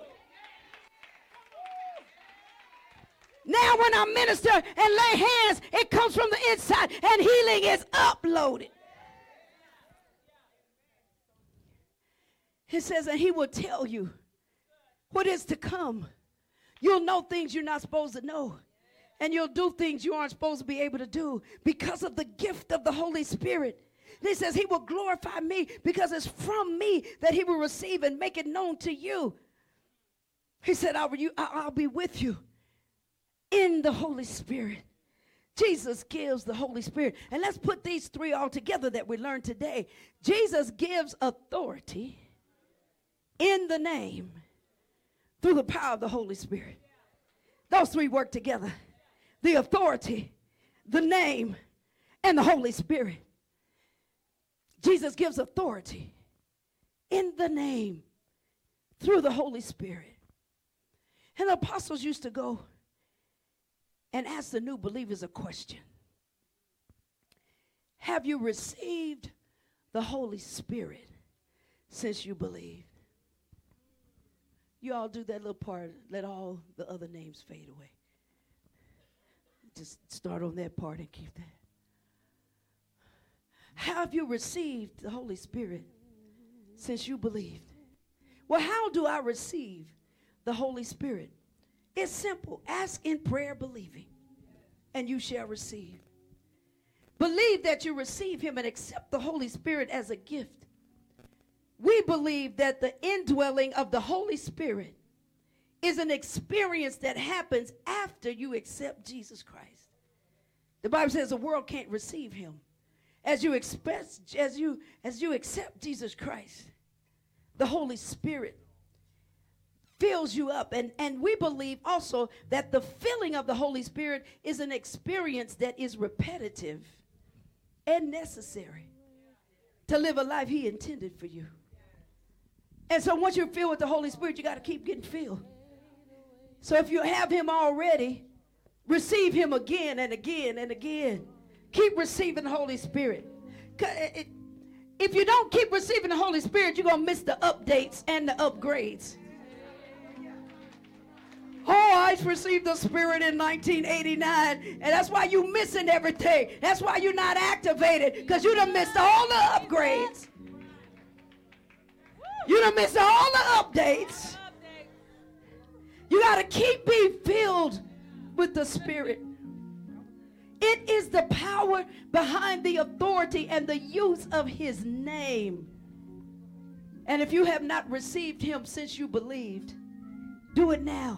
Now when I minister and lay hands, it comes from the inside, and healing is uploaded. It says, and he will tell you what is to come. You'll know things you're not supposed to know. And you'll do things you aren't supposed to be able to do because of the gift of the Holy Spirit. And he says he will glorify me because it's from me that he will receive and make it known to you. He said, I'll, you, I'll be with you in the Holy Spirit. Jesus gives the Holy Spirit. And let's put these three all together that we learned today. Jesus gives authority in the name through the power of the Holy Spirit. Those three work together. The authority, the name, and the Holy Spirit. Jesus gives authority in the name through the Holy Spirit. And the apostles used to go and ask the new believers a question. Have you received the Holy Spirit since you believed? You all do that little part. Let all the other names fade away. Just start on that part and keep that. Have you received the Holy Spirit since you believed? Well, how do I receive the Holy Spirit? It's simple. Ask in prayer, believing, and you shall receive. Believe that you receive him and accept the Holy Spirit as a gift. We believe that the indwelling of the Holy Spirit is an experience that happens after you accept Jesus Christ. The Bible says the world can't receive him. As you express, as you as you accept Jesus Christ, the Holy Spirit fills you up. And, and we believe also that the filling of the Holy Spirit is an experience that is repetitive and necessary to live a life he intended for you. And so once you're filled with the Holy Spirit, you got to keep getting filled. So if you have him already, receive him again and again and again. Keep receiving the Holy Spirit. If you don't keep receiving the Holy Spirit, you're going to miss the updates and the upgrades. Oh, I received the Spirit in nineteen eighty-nine, and that's why you're missing everything. That's why you're not activated, because you done missed all the upgrades. You done missed all the updates. You got to keep being filled with the Spirit. It is the power behind the authority and the use of his name. And if you have not received him since you believed, do it now.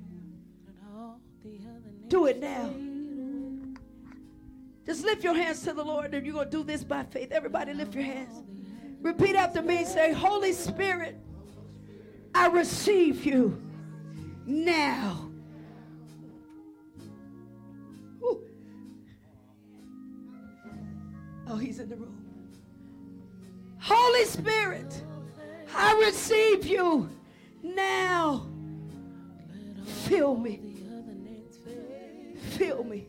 Do it now. Just lift your hands to the Lord, and you're going to do this by faith. Everybody lift your hands. Repeat after me. Say, Holy Spirit, I receive you now. Whew. Oh, he's in the room. Holy Spirit, I receive you now. Fill me. Fill me.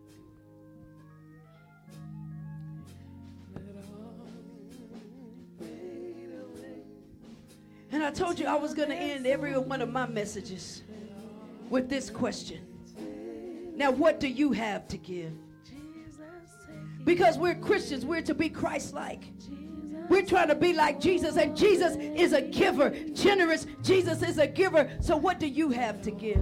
And I told you I was going to end every one of my messages with this question. Now, what do you have to give? Because we're Christians, we're to be Christ-like. We're trying to be like Jesus, and Jesus is a giver, generous. Jesus is a giver. So what do you have to give?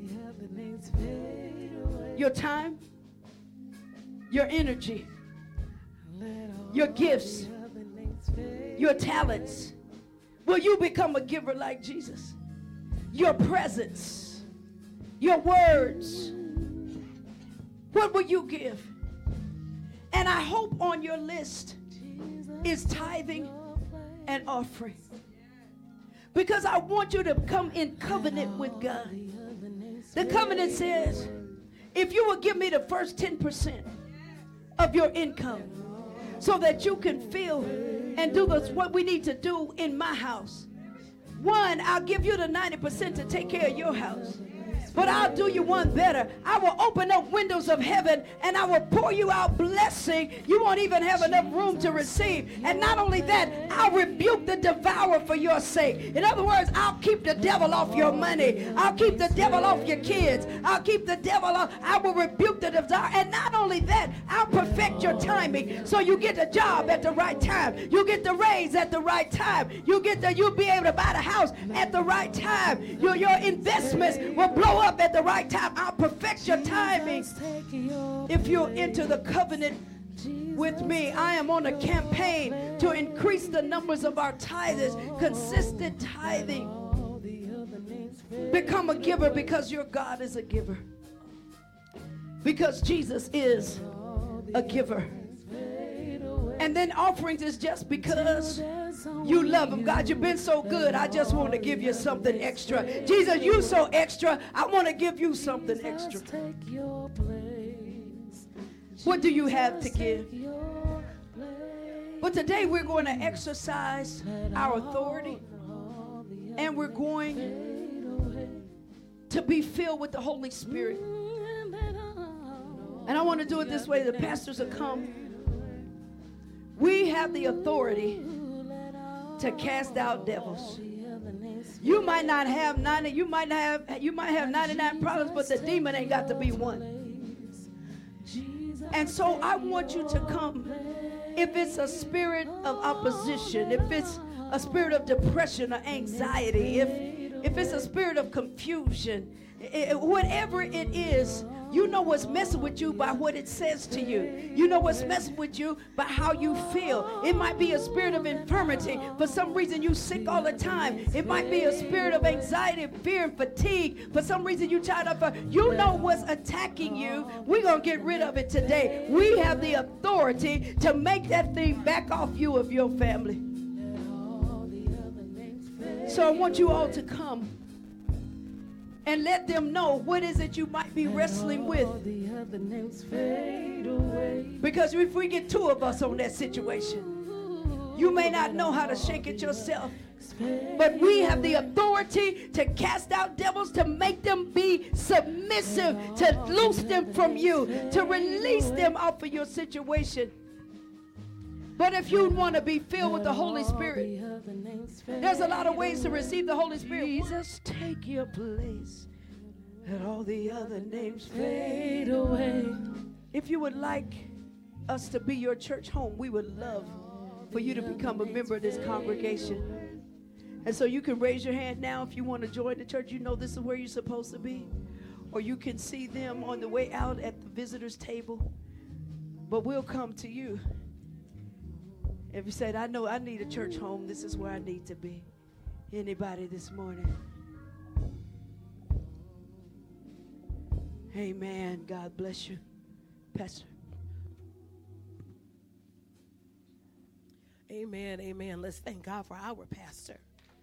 Your time, your energy, your gifts, your talents. Will you become a giver like Jesus? Your presence, your words. What will you give? And I hope on your list is tithing and offering. Because I want you to come in covenant with God. The covenant says, if you will give me the first ten percent of your income so that you can feel and do this, what we need to do in my house. One, I'll give you the ninety percent to take care of your house. But I'll do you one better. I will open up windows of heaven and I will pour you out blessing. You won't even have enough room to receive. And not only that, I'll rebuke the devourer for your sake. In other words, I'll keep the devil off your money. I'll keep the devil off your kids. I'll keep the devil off. I will rebuke the devourer. And not only that, I'll perfect your timing so you get the job at the right time. You get the raise at the right time. You get the, you'll be able to buy the house at the right time. Your, your investments will blow up at the right time. I'll perfect your timing. If you'll enter the covenant with me, I am on a campaign to increase the numbers of our tithers. Consistent tithing. Become a giver because your God is a giver. Because Jesus is a giver. And then offerings is just because you love him. God, you've been so good. I just want to give you something extra. Jesus, you so extra. I want to give you something extra. What do you have to give? But today we're going to exercise our authority. And we're going to be filled with the Holy Spirit. And I want to do it this way. The pastors will come. We have the authority to cast out devils. You might not have ninety, you might have you might have ninety-nine problems, but the demon ain't got to be one. And so I want you to come. If it's a spirit of opposition, if it's a spirit of depression or anxiety, if if it's a spirit of confusion, it, whatever it is, you know what's messing with you by what it says to you. You know what's messing with you by how you feel. It might be a spirit of infirmity. For some reason, you sick all the time. It might be a spirit of anxiety, fear, and fatigue. For some reason, you tired up. You know what's attacking you. We're going to get rid of it today. We have the authority to make that thing back off you of your family. So I want you all to come and let them know what is it you might be wrestling with. Because if we get two of us on that situation, you may not know how to shake it yourself. But we have the authority to cast out devils, to make them be submissive, to loose them from you, to release them off of your situation. But if you want to be filled with the Holy Spirit, there's a lot of ways to receive the Holy Spirit. Jesus, take your place, and all the other names fade away. If you would like us to be your church home, we would love for you to become a member of this congregation. And so you can raise your hand now if you want to join the church. You know this is where you're supposed to be. Or you can see them on the way out at the visitor's table. But we'll come to you. If you said, I know I need a church home, this is where I need to be. Anybody this morning? Amen. God bless you. Pastor. Amen, amen. Let's thank God for our pastor.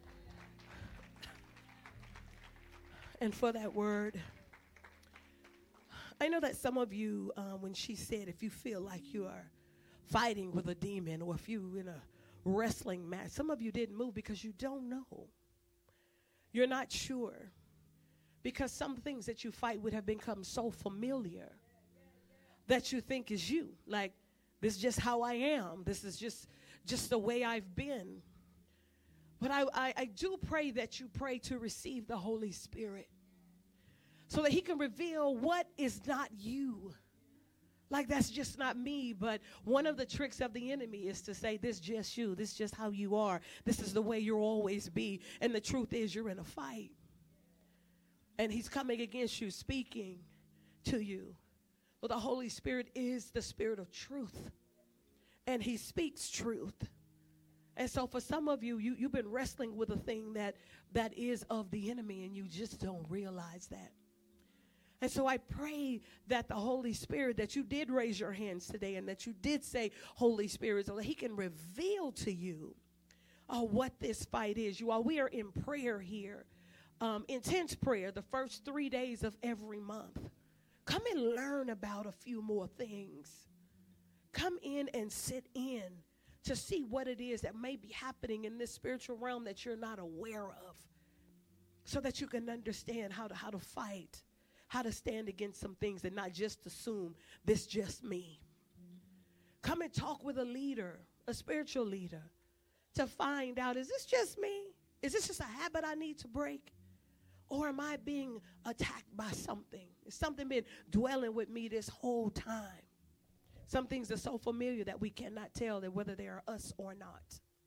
And for that word. I know that some of you, um, when she said, if you feel like you are fighting with a demon, or if you in a wrestling match, some of you didn't move because you don't know. You're not sure. Because some things that you fight would have become so familiar that you think is you. Like, this is just how I am. This is just, just the way I've been. But I, I, I do pray that you pray to receive the Holy Spirit so that he can reveal what is not you. Like, that's just not me. But one of the tricks of the enemy is to say, this is just you. This is just how you are. This is the way you'll always be. And the truth is, you're in a fight. And he's coming against you, speaking to you. Well, the Holy Spirit is the Spirit of truth. And he speaks truth. And so for some of you, you you've been wrestling with a thing that, that is of the enemy, and you just don't realize that. And so I pray that the Holy Spirit, that you did raise your hands today and that you did say, Holy Spirit, so that he can reveal to you uh, what this fight is. You all, we are in prayer here, um, intense prayer, the first three days of every month. Come and learn about a few more things. Come in and sit in to see what it is that may be happening in this spiritual realm that you're not aware of. so that you can understand how to, how to fight, how to stand against some things and not just assume this just me. Come and talk with a leader, a spiritual leader, to find out, is this just me? Is this just a habit I need to break? Or am I being attacked by something? Is something been dwelling with me this whole time? Some things are so familiar that we cannot tell that whether they are us or not.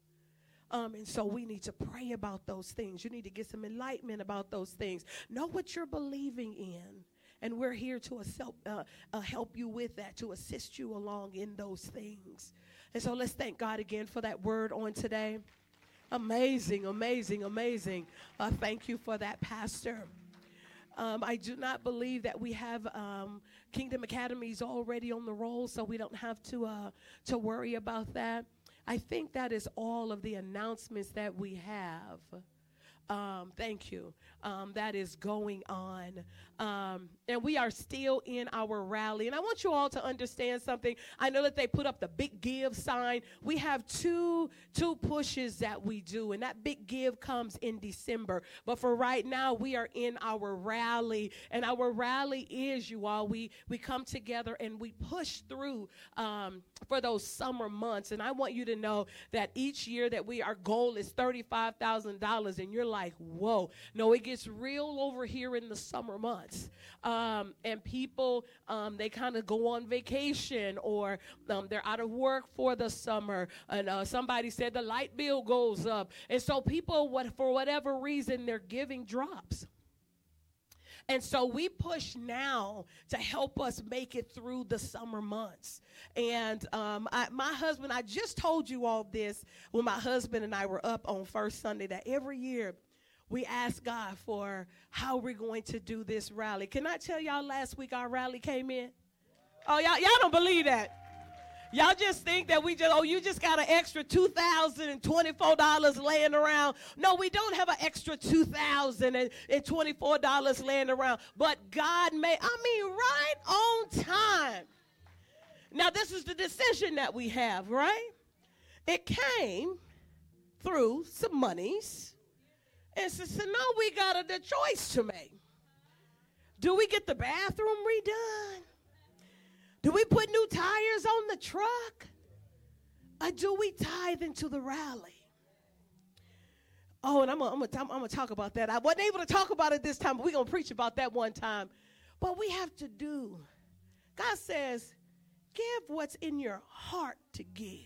Um, and so we need to pray about those things. You need to get some enlightenment about those things. Know what you're believing in. And we're here to help, uh, uh, help you with that, to assist you along in those things. And so let's thank God again for that word on today. Amazing, amazing, amazing. Uh, thank you for that, Pastor. Um, I do not believe that we have um, Kingdom Academies already on the roll, so we don't have to uh, to worry about that. I think that is all of the announcements that we have. Um, thank you. Um, that is going on. Um, and we are still in our rally. And I want you all to understand something. I know that they put up the big give sign. We have two, two pushes that we do, and that big give comes in December. But for right now, we are in our rally. And our rally is, you all, we, we come together and we push through um, for those summer months. And I want you to know that each year that we, our goal is thirty-five thousand dollars, and you're like, whoa. No, it gets real over here in the summer months. Um, and people, um, they kind of go on vacation, or um, they're out of work for the summer. And uh, somebody said the light bill goes up. And so people, what, for whatever reason, their giving drops. And so we push now to help us make it through the summer months. And um, I, my husband, I just told you all this when my husband and I were up on First Sunday, that every year we ask God for how we're going to do this rally. Can I tell y'all, last week our rally came in? Oh, y'all, y'all don't believe that. Y'all just think that we just, oh, you just got an extra two thousand twenty-four dollars laying around. No, we don't have an extra two thousand twenty-four dollars laying around. But God made, I mean, right on time. Now, this is the decision that we have, right? It came through some monies. And so, so now we got a the choice to make. Do we get the bathroom redone? Do we put new tires on the truck? Or do we tithe into the rally? Oh, and I'm going to talk about that. I wasn't able to talk about it this time, but we're going to preach about that one time. But we have to do. God says, give what's in your heart to give.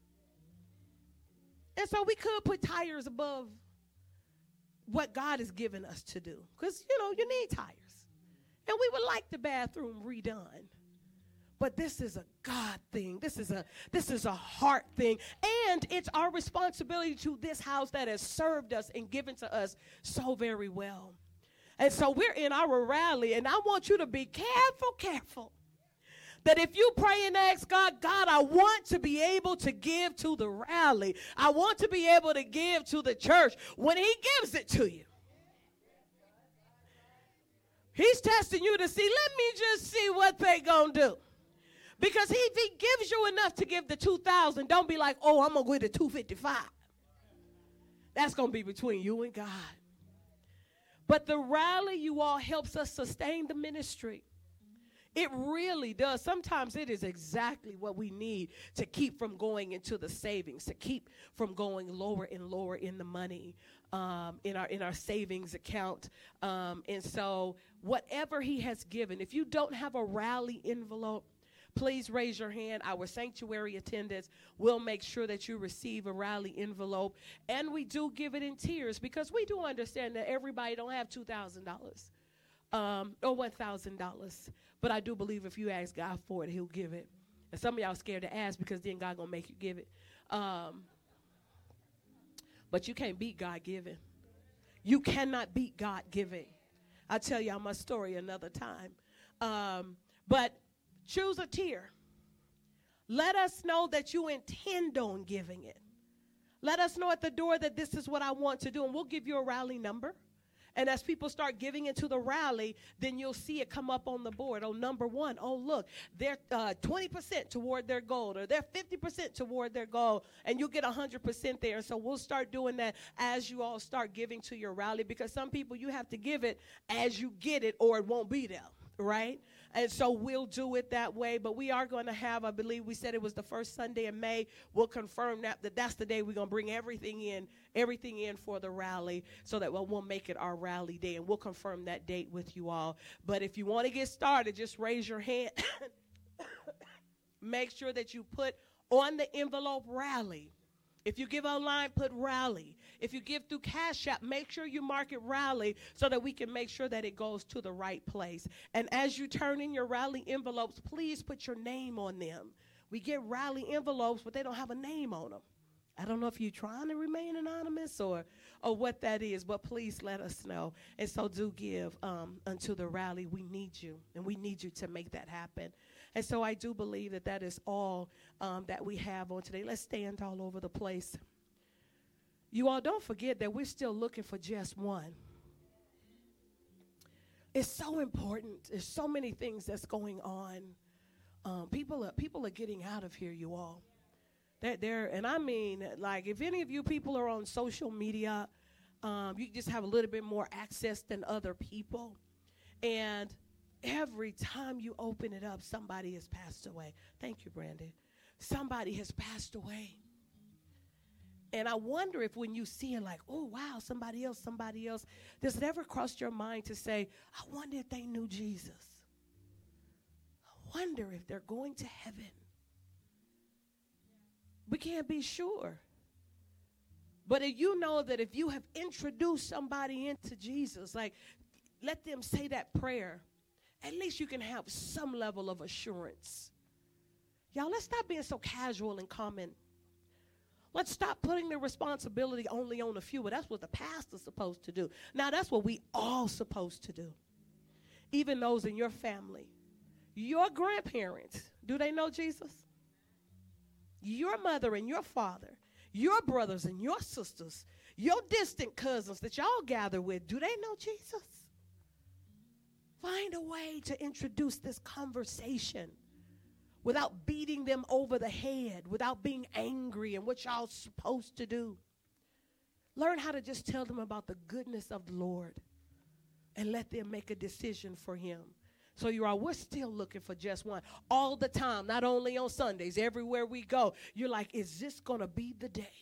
And so we could put tires above what God has given us to do. Because, you know, you need tires. And we would like the bathroom redone. But this is a God thing. This is a this is a heart thing. And it's our responsibility to this house that has served us and given to us so very well. And so we're in our rally, and I want you to be careful, careful. That if you pray and ask God, God, I want to be able to give to the rally. I want to be able to give to the church. When he gives it to you, he's testing you to see, let me just see what they gonna do. Because if he gives you enough to give the two thousand, don't be like, oh, I'm going to give the two fifty-five. That's going to be between you and God. But the rally, you all, helps us sustain the ministry. It really does. Sometimes it is exactly what we need to keep from going into the savings, to keep from going lower and lower in the money, um, in our in our savings account. Um, and so whatever he has given, if you don't have a rally envelope, please raise your hand. Our sanctuary attendants will make sure that you receive a rally envelope. And we do give it in tiers, because we do understand that everybody don't have two thousand dollars um, or one thousand dollars. But I do believe if you ask God for it, he'll give it. And some of y'all scared to ask because then God going to make you give it. Um, but you can't beat God giving. You cannot beat God giving. I'll tell y'all my story another time. Um, but choose a tier. Let us know that you intend on giving it. Let us know at the door that this is what I want to do, and we'll give you a rally number. And as people start giving into the rally, then you'll see it come up on the board. Oh, number one, oh, look, they're uh, twenty percent toward their goal, or they're fifty percent toward their goal, and you'll get one hundred percent there. So we'll start doing that as you all start giving to your rally, because some people, you have to give it as you get it or it won't be there, right? And so we'll do it that way. But we are going to have, I believe we said it was the first Sunday in May. We'll confirm that, that that's the day we're going to bring everything in, everything in for the rally, so that we'll, we'll make it our rally day. And we'll confirm that date with you all. But if you want to get started, just raise your hand. Make sure that you put on the envelope rally. If you give online, put rally. If you give through Cash App, make sure you mark it rally so that we can make sure that it goes to the right place. And as you turn in your rally envelopes, please put your name on them. We get rally envelopes, but they don't have a name on them. I don't know if you're trying to remain anonymous or, or what that is, but please let us know. And so do give um, unto the rally. We need you, and we need you to make that happen. And so I do believe that that is all um, that we have on today. Let's stand all over the place. You all don't forget that we're still looking for just one. It's so important. There's so many things that's going on. Um, people are people are getting out of here, you all. They're, they're, and I mean, like, if any of you people are on social media, um, you just have a little bit more access than other people. And every time you open it up, somebody has passed away. Thank you, Brandon. Somebody has passed away. And I wonder if when you see it, like, oh, wow, somebody else, somebody else, does it ever cross your mind to say, I wonder if they knew Jesus? I wonder if they're going to heaven. We can't be sure. But if you know that if you have introduced somebody into Jesus, like, let them say that prayer, at least you can have some level of assurance. Y'all, let's stop being so casual and common. Let's stop putting the responsibility only on a few. But that's what the pastor's supposed to do. Now, that's what we all supposed to do. Even those in your family. Your grandparents, do they know Jesus? Your mother and your father, your brothers and your sisters, your distant cousins that y'all gather with, do they know Jesus? Find a way to introduce this conversation without beating them over the head, without being angry and what y'all supposed to do. Learn how to just tell them about the goodness of the Lord and let them make a decision for him. So you are, we're still looking for just one all the time, not only on Sundays, everywhere we go. You're like, is this going to be the day?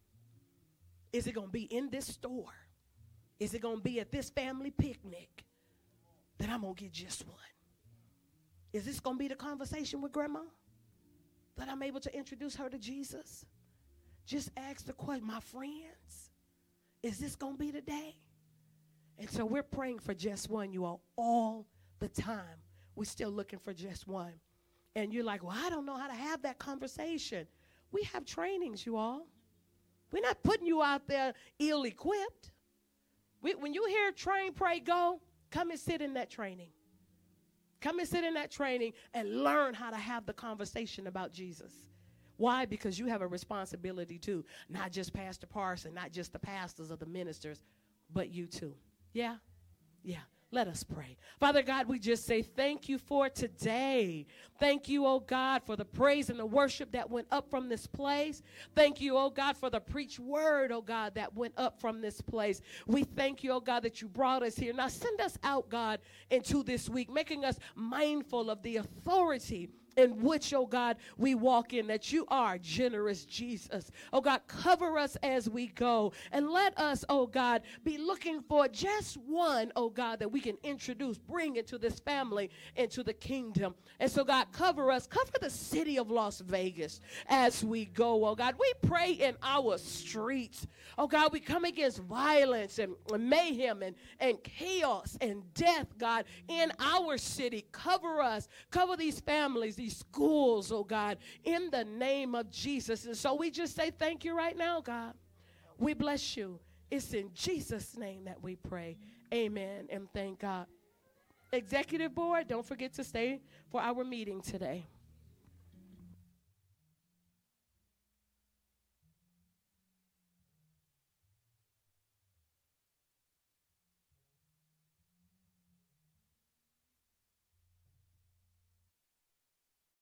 Is it going to be in this store? Is it going to be at this family picnic that I'm going to get just one? Is this going to be the conversation with grandma that I'm able to introduce her to Jesus? Just ask the question, my friends, is this going to be the day? And so we're praying for just one, you all, all the time. We're still looking for just one. And you're like, well, I don't know how to have that conversation. We have trainings, you all. We're not putting you out there ill-equipped. We, when you hear train, pray, go, come and sit in that training. Come and sit in that training and learn how to have the conversation about Jesus. Why? Because you have a responsibility too. Not just Pastor Parson, not just the pastors or the ministers, but you too. Yeah? Yeah. Let us pray. Father God, we just say thank you for today. Thank you, oh God, for the praise and the worship that went up from this place. Thank you, oh God, for the preached word, oh God, that went up from this place. We thank you, oh God, that you brought us here. Now send us out, God, into this week, making us mindful of the authority in which, oh God, we walk in, that you are generous, Jesus. Oh God, cover us as we go. And let us, oh God, be looking for just one, oh God, that we can introduce, bring into this family, into the kingdom. And so, God, cover us. Cover the city of Las Vegas as we go, oh God. We pray in our streets. Oh God, we come against violence and mayhem and, and chaos and death, God, in our city. Cover us. Cover these families, these schools, oh God, in the name of Jesus. And so we just say thank you right now, God. We bless you. It's in Jesus' name that we pray. Amen and thank God. Executive board, don't forget to stay for our meeting today.